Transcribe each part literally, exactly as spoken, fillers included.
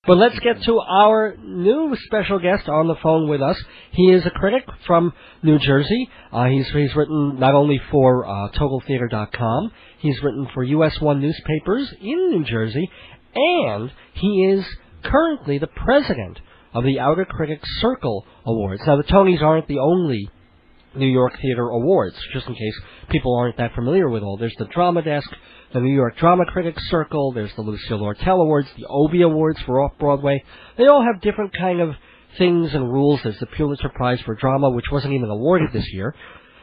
But let's get to our new special guest on the phone with us. He is a critic from New Jersey. Uh, he's he's written not only for uh, Total Theater dot com, he's written for U S one newspapers in New Jersey, and he is currently the president of the Outer Critics Circle Awards. Now, the Tonys aren't the only New York Theater Awards, just in case people aren't that familiar with all. There's the Drama Desk, the New York Drama Critics Circle, there's the Lucille Lortel Awards, the Obie Awards for Off-Broadway. They all have different kind of things and rules. There's the Pulitzer Prize for Drama, which wasn't even awarded this year.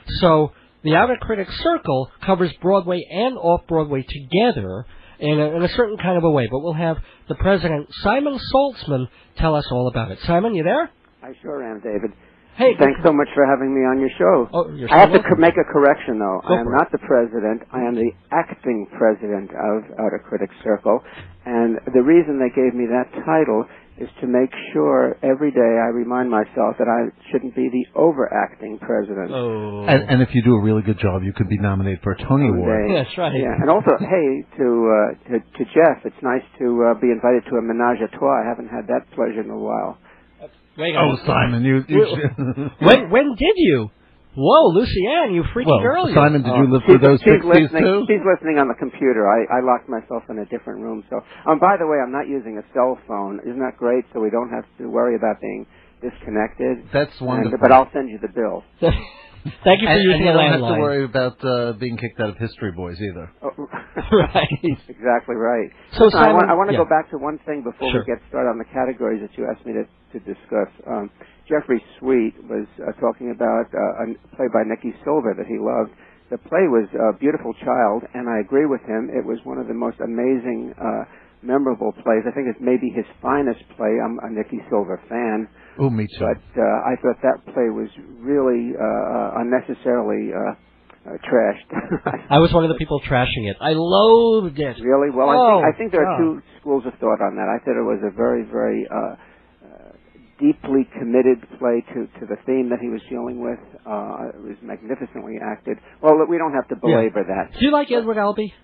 So the Outer Critics Circle covers Broadway and Off-Broadway together in a, in a certain kind of a way. But we'll have the president, Simon Saltzman, tell us all about it. Simon, you there? I sure am, David. Hey, thanks so much for having me on your show. Oh, you're so I have welcome. to co- make a correction, though. Go I am for not the president. I am the acting president of Outer Critics Circle. And the reason they gave me that title is to make sure every day I remind myself that I shouldn't be the overacting president. Oh. And, and if you do a really good job, you could be nominated for a Tony Award. Yeah, that's right. Yeah, and also, hey, to, uh, to to Jeff, it's nice to uh, be invited to a menage a trois. I haven't had that pleasure in a while. Wait, Oh, Simon, you... you when, when did you? Whoa, Lucianne, you freaky well, girl. you. Simon, did you Oh, live she's, through those she's sixties, listening, too? She's listening on the computer. I, I locked myself in a different room. So, um, by the way, I'm not using a cell phone. Isn't that great? So we don't have to worry about being disconnected. That's wonderful. And, but I'll send you the bill. Thank you for and, using and you a don't have to landline. worry about uh, being kicked out of History Boys, either. Oh, Right. Exactly right. So, Listen, I Simon, want, I want to yeah. go back to one thing before Sure. we get started on the categories that you asked me to, to discuss. Um, Jeffrey Sweet was uh, talking about uh, a play by Nikki Silver that he loved. The play was uh, Beautiful Child, and I agree with him. It was one of the most amazing, uh, memorable plays. I think it's maybe his finest play. I'm a Nikki Silver fan. Oh, me too. But uh, I thought that play was really uh, unnecessarily uh, uh, trashed. I was one of the people trashing it. I loathed it. Really? Well, Oh, I, think, I think there are God. two schools of thought on that. I thought it was a very, very uh, uh, deeply committed play to, to the theme that he was dealing with. Uh, it was magnificently acted. Well, we don't have to belabor that. Do you like Edward Albee?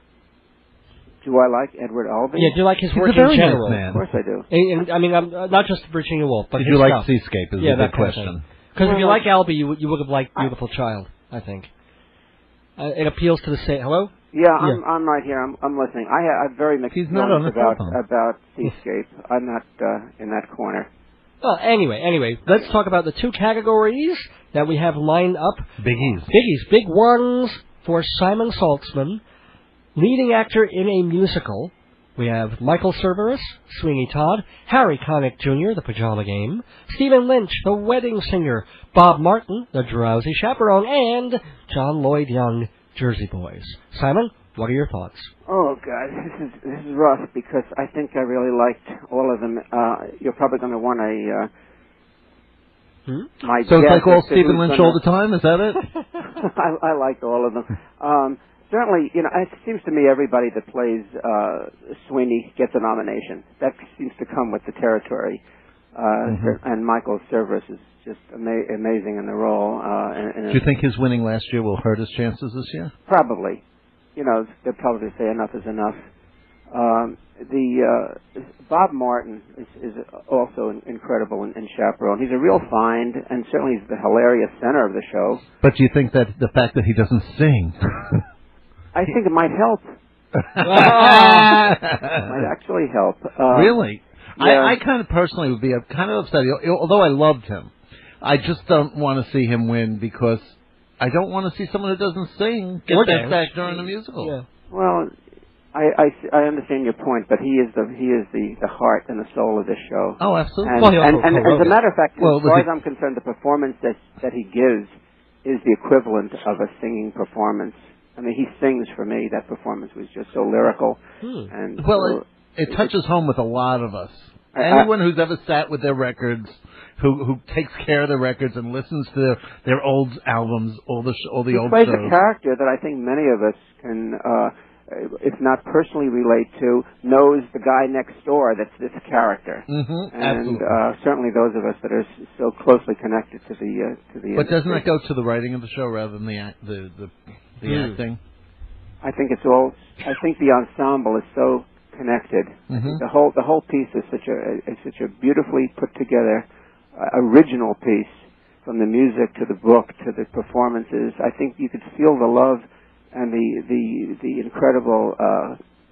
Do I like Edward Albee? Yeah, do you like his He's work a very in general? nice man. Of course I do. And, and, I mean, I'm, uh, not just Virginia Woolf, but Did his you like stuff. Seascape is Yeah, a that good kind of question. Because if you Well, like Albee, you, would- you would have liked Beautiful Child, I think. Uh, it appeals to the same... Hello? Yeah, I'm, I'm right here. I'm, I'm listening. I have, I have very mixed He's not feelings on the about, telephone. about Seascape. I'm not uh, in that corner. Well, anyway, anyway, let's talk about the two categories that we have lined up. Biggies. Biggies, big ones for Simon Saltzman, leading actor in a musical. We have Michael Cerveris, Sweeney Todd, Harry Connick Junior, The Pajama Game, Stephen Lynch, The Wedding Singer, Bob Martin, The Drowsy Chaperone, and John Lloyd Young, Jersey Boys. Simon, what are your thoughts? Oh God, this is this is rough because I think I really liked all of them. Uh, you're probably going to want a uh, Hmm? my So it's guess like all as to Stephen who's Lynch gonna- all the time? Is that it? I, I liked all of them. Um, certainly, you know, it seems to me everybody that plays uh, Sweeney gets a nomination. That seems to come with the territory. Uh, Mm-hmm. And Michael Cerveris is just ama- amazing in the role. Uh, and, and Do you think his winning last year will hurt his chances this year? Probably. You know, they'll probably say enough is enough. Um, the uh, Bob Martin is, is also incredible in, in Chaperone. He's a real find, and certainly he's the hilarious center of the show. But do you think that the fact that he doesn't sing... I think it might help. might actually help. Uh, Really? yeah. I, I kind of personally would be a, kind of upset, although I loved him. I just don't want to see him win because I don't want to see someone who doesn't sing get Or that dance. back during the musical. Yeah. Well, I, I, I understand your point, but he is the he is the, the heart and the soul of this show. Oh, absolutely. And, Well, he also and, and co-wrote as a it. matter of fact, Well, as was far he- as I'm concerned, the performance that that he gives is the equivalent of a singing performance. I mean, he sings for me. That performance was just so lyrical. Hmm. And Well, so, it, it touches home with a lot of us. I- I- Anyone who's ever sat with their records, who who takes care of their records and listens to their, their old albums, all the sh- all the he old plays shows. a character that I think many of us can, uh, if not personally relate to, knows the guy next door that's this character. Mm-hmm, And absolutely. uh, certainly those of us that are s- so closely connected to the uh, to the. But doesn't industry. that go to the writing of the show rather than the act, the the, the Hmm. acting? I think it's all. I think the ensemble is so connected. Mm-hmm. The whole the whole piece is such a is such a beautifully put together uh, original piece, from the music to the book to the performances. I think you could feel the love and the the the incredible uh,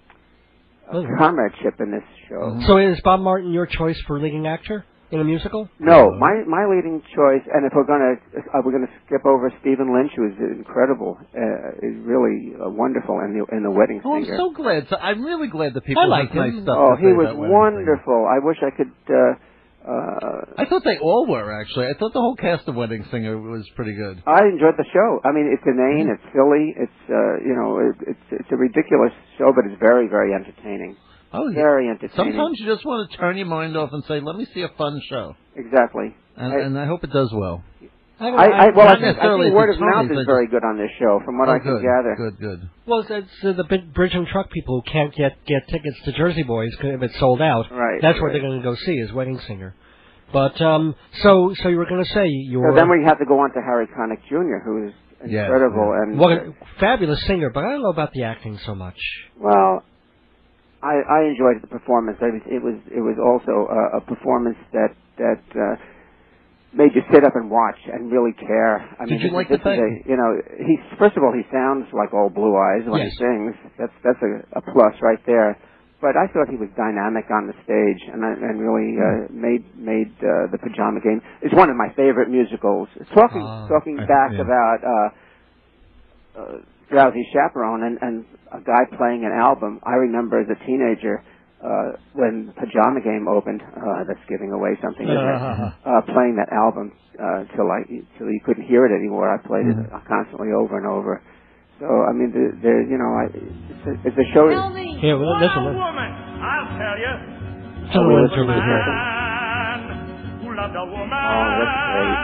comradeship in this show. Mm-hmm. So is Bob Martin your choice for leading actor in a musical? No, my my leading choice, and if we're gonna uh, we're gonna skip over Stephen Lynch, who is incredible, uh, is really uh, wonderful in the in the Wedding Oh, I'm Singer. so glad. So I'm really glad that people I like have nice him. stuff Oh, to he say was about Wedding wonderful. I wish I could. Uh, uh, I thought they all were, actually. I thought the whole cast of Wedding Singer was pretty good. I enjoyed the show. I mean, it's inane, it's silly, it's uh, you know, it, it's it's a ridiculous show, but it's very very entertaining. Oh, yeah. Very entertaining. Sometimes you just want to turn your mind off and say, "Let me see a fun show." Exactly. And I, and I hope it does well. I, I, well, I Not think, I necessarily think word if of it's mouth funny, is but very good on this show, from what oh, I can good, gather. Good, good. Well, it's uh, the big bridge and truck people who can't get get tickets to Jersey Boys if it's sold out. Right. That's right. what they're going to go see is Wedding Singer. But um, so so you were going to say you were So then we have to go on to Harry Connick Junior, who is incredible yeah. and what a fabulous singer, but I don't know about the acting so much. well, I, I enjoyed the performance. It was it was, it was also a, a performance that that uh, made you sit up and watch and really care. I Did mean, you like this the is thing? a, you know, he first of all he sounds like old Blue Eyes when Yes. he sings. That's that's a, a plus right there. But I thought he was dynamic on the stage, and and really uh, made made uh, the Pajama Game. It's one of my favorite musicals. Talking Ah, talking I- back yeah. about uh, uh, Drowsy Chaperone and, and a guy playing an album. I remember as a teenager uh, when Pajama Game opened. Uh, that's giving away something, isn't it? Uh, playing that album uh, till I till you couldn't hear it anymore. I played it Mm-hmm. constantly over and over. So I mean, the, the you know, I, it's, a, it's a show. Tell me. Here, well, listen. One listen. woman, I'll tell you. Tell me Oh, what you're listen. hearing. Man who loved a woman. Oh, that's great.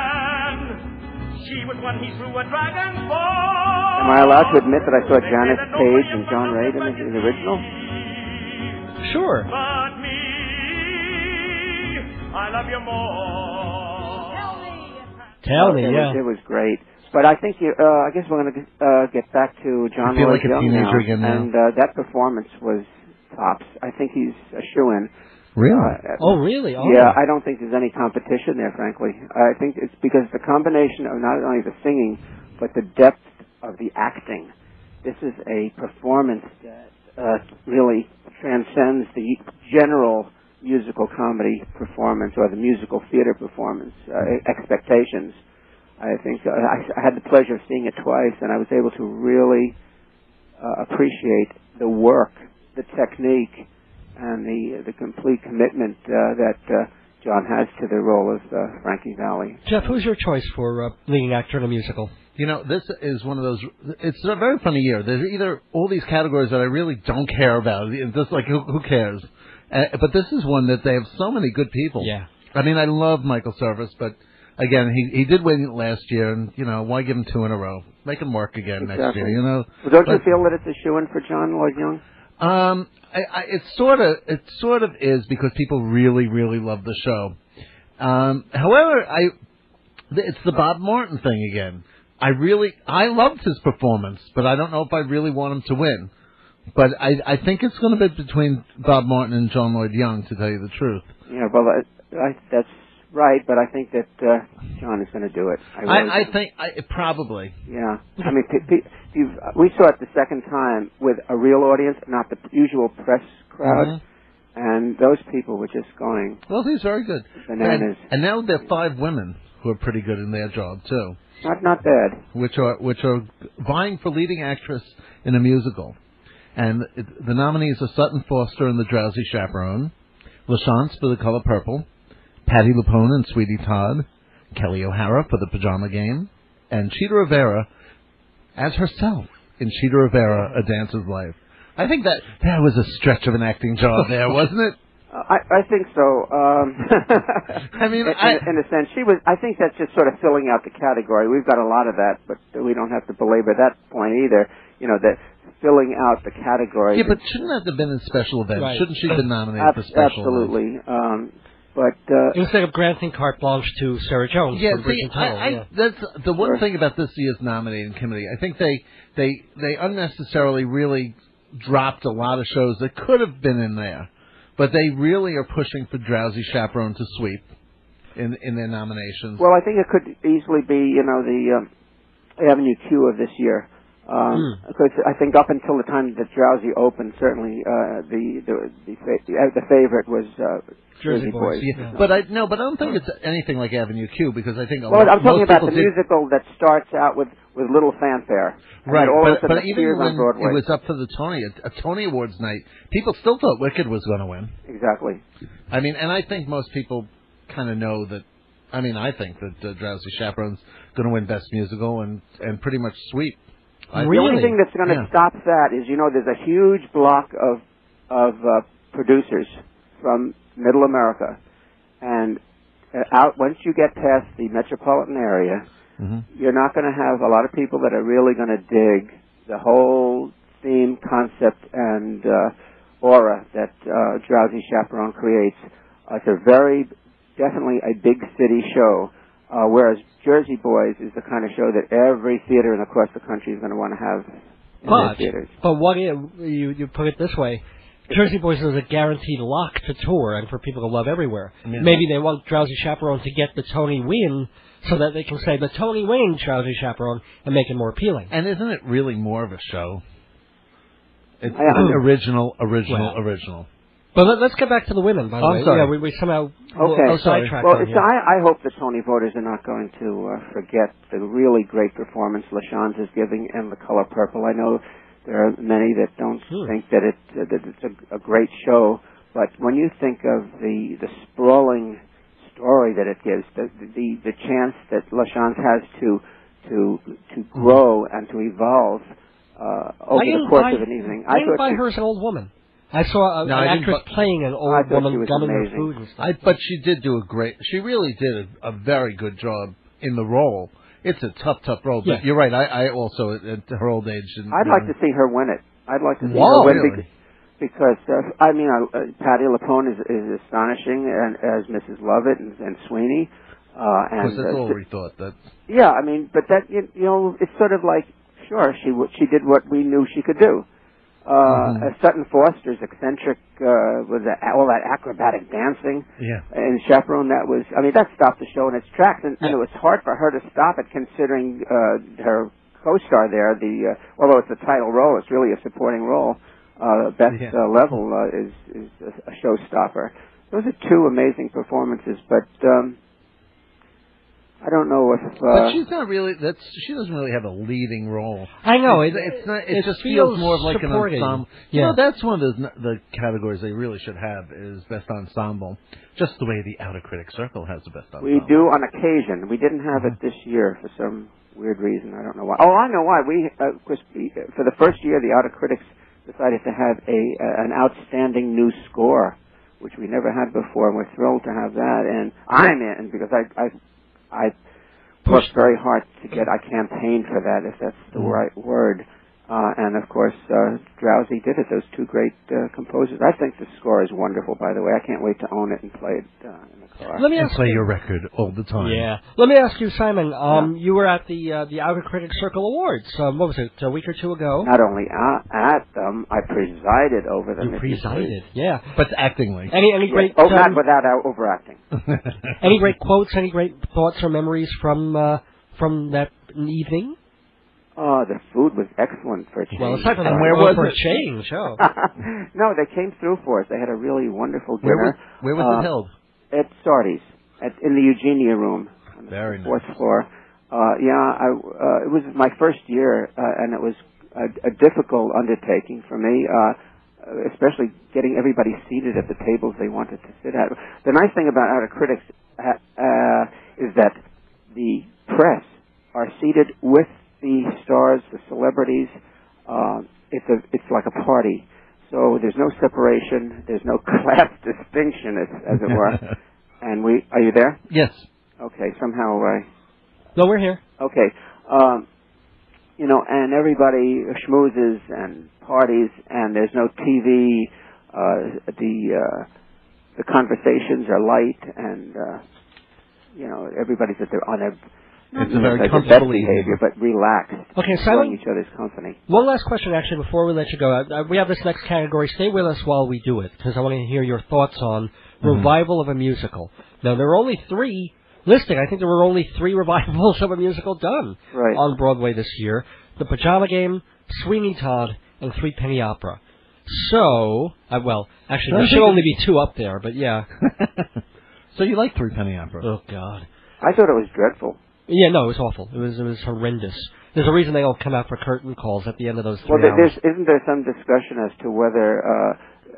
She was one he threw a dragon for. Am I allowed to admit that I saw Janet Page and John Reid in the, in the original? Sure. But me, I love you more. Tell me. Tell me, it yeah. Was, it was great. But I think you. Uh, I guess we're going to uh, get back to John I feel Lloyd like a Young teenager now, again now. and uh, that performance was tops. I think he's a shoo-in. Really? Uh, Oh, really? Oh. Yeah, I don't think there's any competition there, frankly. I think it's because the combination of not only the singing, but the depth of the acting. This is a performance that uh, really transcends the general musical comedy performance or the musical theater performance uh, expectations. I think uh, I, I had the pleasure of seeing it twice, and I was able to really uh, appreciate the work, the technique, and the the complete commitment uh, that uh, John has to the role of uh, Frankie Valli. Jeff, who's your choice for uh, leading actor in a musical? You know, this is one of those. It's a very funny year. There's either all these categories that I really don't care about. It's just like, who, who cares? Uh, but this is one that they have so many good people. Yeah. I mean, I love Michael Service, but again, he he did win it last year, and you know, why give him two in a row? Make him work again next Exactly. year. You know. Well, don't But- you feel that it's a shoo-in for John Lloyd Young? Um, I, I, it sort of it sort of is because people really really love the show. Um, however, I it's the Bob Martin thing again. I really I loved his performance, but I don't know if I really want him to win. But I I think it's going to be between Bob Martin and John Lloyd Young, to tell you the truth. Yeah, well, I, I, that's right, but I think that uh, John is going to do it. I, really I, I do. think I, probably. Yeah, I mean, pe- pe- you've, we saw it the second time with a real audience, not the usual press crowd, Mhm. and those people were just going Well, he's very good. bananas. And, and now there are five women who are pretty good in their job too, Not not bad. which are which are vying for leading actress in a musical. And it, the nominees are Sutton Foster in The Drowsy Chaperone, LaChance for The Color Purple, Patti LuPone in Sweetie Todd, Kelly O'Hara for The Pajama Game, and Cheetah Rivera as herself in Cheetah Rivera, A Dancer's Life. I think that that was a stretch of an acting job there, wasn't it? Uh, I, I think so. Um, I mean, in, I- in a sense, she was. I think that's just sort of filling out the category. We've got a lot of that, but we don't have to belabor that point either. You know, that filling out the category. Yeah, but shouldn't that have been in special events? Right. Shouldn't she have been nominated Ab- for special events? absolutely. Um, but uh, Instead of granting carte blanche to Sarah Jones Yeah, for Bridge see, and Tunnel. I, I, yeah. that's the one Sure. thing about this year's nominating committee. I think they they they unnecessarily really dropped a lot of shows that could have been in there, but they really are pushing for Drowsy Chaperone to sweep in in their nominations. Well, I think it could easily be, you know, the um, Avenue Q of this year. Um, Hmm. Because I think up until the time that Drowsy opened, certainly uh, the the the, fa- the, uh, the favorite was uh, Jersey Jersey Boys. Boys. Yeah, but I no, but I don't think it's anything like Avenue Q because I think a Well, lot, I'm talking most about people the did, musical that starts out with, with little fanfare. And right. then all of a But, sudden but even appears on when Broadway. it was up for the Tony, a, a Tony Awards night, people still thought Wicked was going to win. Exactly. I mean, and I think most people kind of know that. I mean, I think that uh, Drowsy Chaperone's going to win Best Musical and and pretty much sweep. I, The only thing that's going to Yeah. stop that is, you know, there's a huge block of of uh, producers from Middle America, and uh, out once you get past the metropolitan area, hmm you're not going to have a lot of people that are really going to dig the whole theme, concept, and uh, aura that uh, Drowsy Chaperone creates. Uh, it's a very, definitely a big city show, uh, whereas Jersey Boys is the kind of show that every theater and across the country is going to want to have in their But, theaters. but what if, you you put it this way, Jersey Boys is a guaranteed lock to tour and for people to love everywhere. Yeah. Maybe they want Drowsy Chaperone to get the Tony win so that they can say the Tony win Drowsy Chaperone and make it more appealing. And isn't it really more of a show? It's I- I'm- original, original, Well. original. But let, let's get back to the women, by the Oh, way. I'm sorry. Yeah, we, we somehow Okay. oh, sorry. sidetracked Well, on it's, you. I, I hope the Tony voters are not going to uh, forget the really great performance LaChanze is giving in The Color Purple. I know there are many that don't Hmm. think that, it, uh, that it's a, a great show, but when you think of the, the sprawling story that it gives, the, the, the chance that LaChanze has to, to, to grow and to evolve uh, over I the didn't course buy, of an evening, I I didn't thought buy she, her as an old woman. I saw a, No, an I didn't actress bu- playing an I old thought she woman was gumming her amazing. food and stuff. I, but she did do a great. She really did a, a very good job in the role. It's a tough, tough role. But Yeah. you're right. I, I also at, at her old age. Didn't, I'd you like know- to see her win it. I'd like to see Whoa, her win really? bec- because uh, I mean, uh, uh, Patti LuPone is, is astonishing, and as Missus Lovett and, and Sweeney, uh, Of and course, that's uh, all we thought. That's yeah, I mean, but that you, you know, it's sort of like sure she w- she did what we knew she could do. Uh, Mhm. uh, Sutton Foster's eccentric uh, was that, all that acrobatic dancing yeah. and Chaperone. That was, I mean, that stopped the show in its tracks, and, and Yeah. it was hard for her to stop it, considering uh, her co-star there. The uh, although it's a title role, it's really a supporting role. Uh, best Yeah. uh, level uh, is is a, a showstopper. Those are two amazing performances, but um, I don't know if. Uh, But she's not really. That's she doesn't really have a leading role. I know. It's, it, it's not. It, it just feels feels more of like supporting. an ensemble. Yeah. You know, that's one of the the categories they really should have is best ensemble. Just the way the Outer Critics Circle has the best ensemble. We do on occasion. We didn't have it this year for some weird reason. I don't know why. Oh, I know why. We, uh, of course, we, for the first year, the Outer Critics decided to have a uh, an outstanding new score, which we never had before, and we're thrilled to have that. And I'm in because I I I worked very hard to get. I campaigned for that, if that's the Mhm. right word. Uh, and of course, uh, Drowsy did it. Those two great uh, composers. I think the score is wonderful. By the way, I can't wait to own it and play it uh, in the car. Let me And ask play you. your record all the time. Yeah. Let me ask you, Simon. Um, you were at the uh, the Outer Critics Circle Awards. Um, what was it? A week or two ago. Not only at, at them, I presided over them. You if you presided. Yeah. But acting like. Any any please. great Yes. Oh, not um, without uh, overacting. any great quotes? Any great thoughts or memories from uh, from that evening? Oh, the food was excellent for a change. Well, aside from that, And where well, was for it? a change? Oh. No, they came through for us. They had a really wonderful Where dinner. was Where was Uh, it held? At Sardi's, at, in the Eugenia room on the Very fourth nice. floor. Uh, yeah, I, uh, it was my first year, uh, and it was a, a difficult undertaking for me, uh, especially getting everybody seated at the tables they wanted to sit at. The nice thing about Outer Critics uh, uh, is that the press are seated with the stars, the celebrities. Uh, it's a, it's like a party. So there's no separation. There's no class distinction, as, as it were. And we, are you there? Yes. Okay. Somehow, I. No, we're here. Okay. Um, you know, and everybody schmoozes and parties, and there's no T V. Uh, the uh, the conversations are light, and uh, you know, everybody's at their on their not It's a very like the best comfortable behavior, evening. but relaxed, Okay, enjoying Simon, each other's company. one last question, actually, before we let you go. Uh, we have this next category. Stay with us while we do it, because I want to hear your thoughts on Mm-hmm. revival of a musical. Now, there are only three listed. I think there were only three revivals of a musical done Right. on Broadway this year. The Pajama Game, Sweeney Todd, and Three Penny Opera. So, uh, well, actually, there should only be two up there, but yeah. So you like Three Penny Opera? Oh, God. I thought it was dreadful. Yeah, no, it was awful. It was it was horrendous. There's a reason they don't come out for curtain calls at the end of those three Well, there- hours. there's, isn't there some discussion as to whether uh,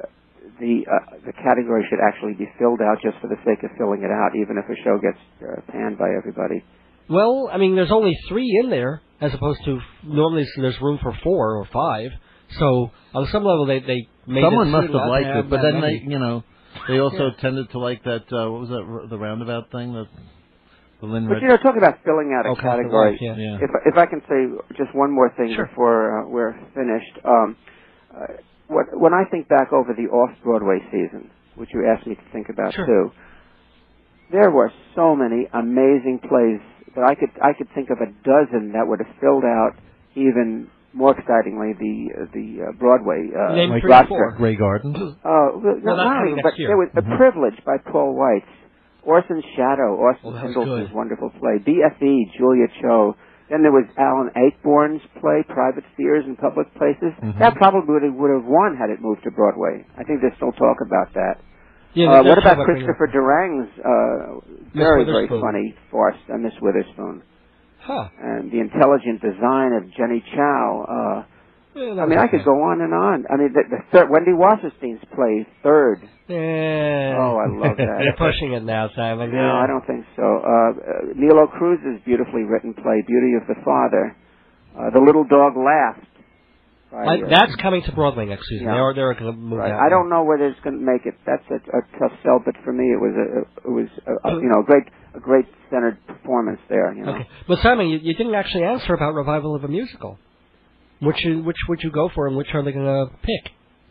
the uh, the category should actually be filled out just for the sake of filling it out, even if a show gets uh, panned by everybody? Well, I mean, there's only three in there, as opposed to normally there's room for four or five. So on some level, they they made Someone it must not have liked have it, but that then many. they, you know, they also Yeah. tended to like that. Uh, what was that? r- The roundabout thing, the the Lynn But Red. you know, talking about filling out a Oh, Constant category. Life, yeah. Yeah. If if I can say just one more thing Sure. before uh, we're finished, um, uh, what, when I think back over the off-Broadway season, which you asked me to think about Sure. too, there were so many amazing plays that I could I could think of a dozen that would have filled out even more excitingly the uh, the uh, Broadway uh, Name Like three or roster. four. Grey Gardens. Oh, well, No, not that's only, coming but next year. there was Mhm. A Privilege by Paul Weitz, Orson Shadow, Austin Oh, that was Pendleton's good. wonderful play, B F E, Julia Cho. Then there was Alan Ayckbourn's play, Private Fears in Public Places. Mhm. That probably would have, would have won had it moved to Broadway. I think there's still talk about that. Yeah, uh, they're what about talking bringing- Christopher Durang's uh, Miss very, very Witherspoon. funny farce, uh, Miss Witherspoon? Huh. And the intelligent design of Jenny Chow. Uh, Yeah, that I was mean, I okay. could go on and on. I mean, the, the third, Wendy Wasserstein's play, Third. Yeah. Oh, I love that. You're pushing it now, Simon. No, I don't think so. Uh, uh, Nilo Cruz's beautifully written play, Beauty of the Father. Uh, The Little Dog Laughed. By, I, uh, that's coming to Broadway next season. Yeah. They're they're going to move right. that. I don't know whether it's going to make it. That's a, a tough sell, but for me, it was a, it was a, a, you know a great a great centered performance there. You know. Okay, but Simon, you, you didn't actually answer about revival of a musical. Which you, which would you go for, and which are they going to pick?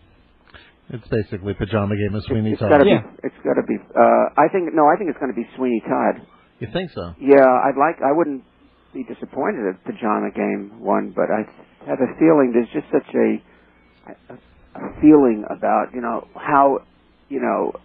It's basically Pajama Game of Sweeney It's Todd. got to Yeah. be. It's got to be. Uh, I think no. I think it's going to be Sweeney Todd. You think so? Yeah, I'd like. I wouldn't be disappointed if Pajama Game won, but I have a feeling there's just such a, a, a feeling about you know how you know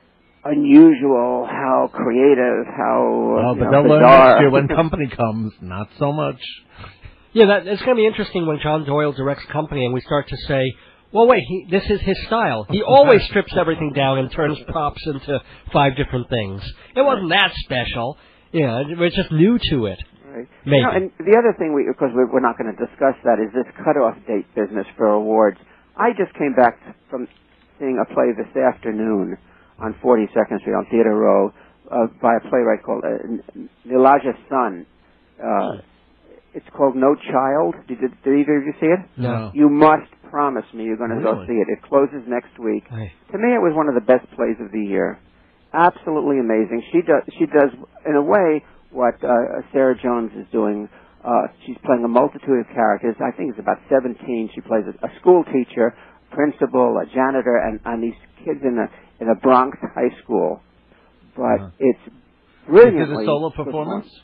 unusual, how creative, how uh, Oh, you but know, they'll learn bizarre. next year when Company comes. Not so much. Yeah, that, it's going to be interesting when John Doyle directs Company and we start to say, well, wait, he, this is his style. He always strips everything down and turns props into five different things. It wasn't that special. Yeah, it was just new to it. Right. Maybe. You know, and the other thing, we, because we're, we're not going to discuss that, is this cutoff date business for awards. I just came back from seeing a play this afternoon on forty-second Street on Theater Row uh, by a playwright called uh, Nilaja Sun. Uh, it's called No Child. Did, did, did either of you see it? No. You must promise me you're going to go Really? see it. It closes next week. Aye. To me, it was one of the best plays of the year. Absolutely amazing. She does, she does in a way, what uh, Sarah Jones is doing. Uh, she's playing a multitude of characters. I think it's about seventeen. She plays a, a school teacher, principal, a janitor, and, and these kids in a in a Bronx high school. But Uh-huh. it's Is brilliantly it a solo performed. performance?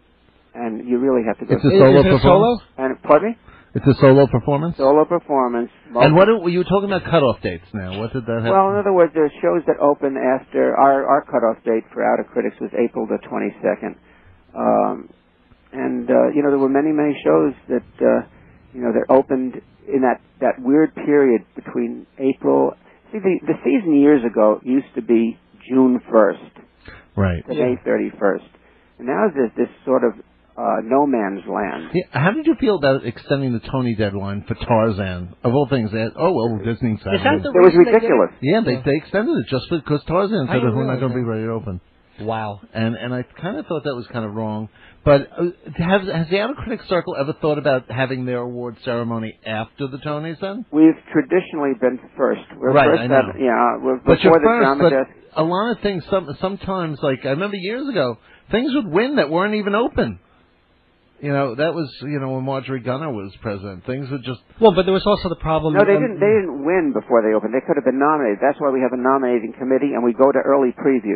And you really have to go. It's a see Is, solo is it a performance? solo? And pardon me, It's a solo performance? solo performance. And what do, you were talking about cutoff dates now. What did that have? Well, in other words, there's shows that open after our our cutoff date for Out of Critics was April the twenty-second, um, and uh, you know there were many many shows that uh, you know that opened in that that weird period between April. See, the the season years ago used to be June first Right. to Yeah. May thirty-first, and now there's this sort of uh, no man's land. Yeah, how did you feel about extending the Tony deadline for Tarzan? Of all things, they had, oh, well, Disney said Is that the It was reason they did ridiculous. Yeah, they Yeah. they extended it just because Tarzan I said that didn't we're not realize going to be that. ready to open. Wow. And and I kind of thought that was kind of wrong. But uh, has has the Outer Critics Circle ever thought about having their award ceremony after the Tonys then? We've traditionally been first. We're Right, first I know. at- yeah, we're But before you're the first, drama but desk. a lot of things, some, sometimes, like I remember years ago, things would win that weren't even open. You know, that was, you know, when Marjorie Gunner was president. Things would just... Well, but there was also the problem. No, they um, didn't. They didn't win before they opened. They could have been nominated. That's why we have a nominating committee, and we go to early previews.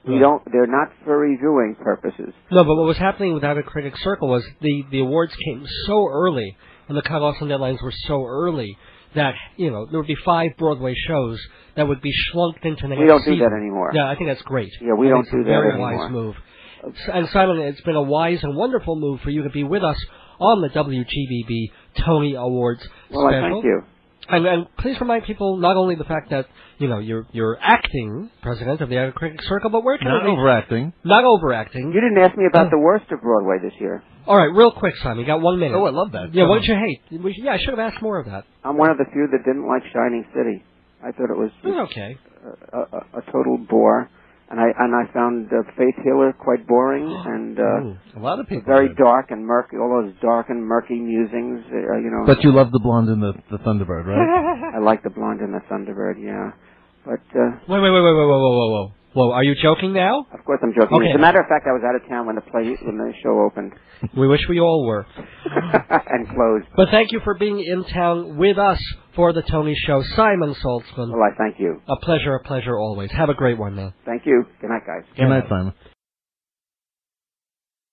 We Right. don't. They're not for reviewing purposes. No, but what was happening with Outer Critics Circle was the, the awards came so early, and the cutoffs and deadlines were so early that, you know, there would be five Broadway shows that would be schlunked into next We don't do season. that anymore. Yeah, I think that's great. Yeah, we I don't think it's do a that very anymore. wise move. And Simon, it's been a wise and wonderful move for you to be with us on the W G B B Tony Awards Well, I special. thank you. And, and please remind people not only the fact that, you know, you're you're acting president of the Outer Critics Circle, but where can Not it be? overacting. Not overacting. You didn't ask me about Uh. the worst of Broadway this year. All right, real quick, Simon. You got one minute. Oh, I love that. Yeah, Come what on. did you hate? We- Yeah, I should have asked more of that. I'm one of the few that didn't like Shining City. I thought it was It was okay. a, a, a total bore, and I and I found uh, Faith Healer quite boring and uh, Ooh. A lot of people. very did. dark and murky. All those dark and murky musings, uh, you know. But you love the blonde and the, the Thunderbird, right? I like the Blonde and the Thunderbird, yeah. But uh, Wait, wait, wait, wait, wait, whoa, whoa, whoa, whoa. Whoa, are you joking now? of course, I'm joking. Okay. As a matter of fact, I was out of town when the play when the show opened We wish we all were. and closed. But thank you for being in town with us for the Tony Show. Simon Saltzman. Well, I thank you. A pleasure, a pleasure always. Have a great one, man. Thank you. Good night, guys. Good night, Simon.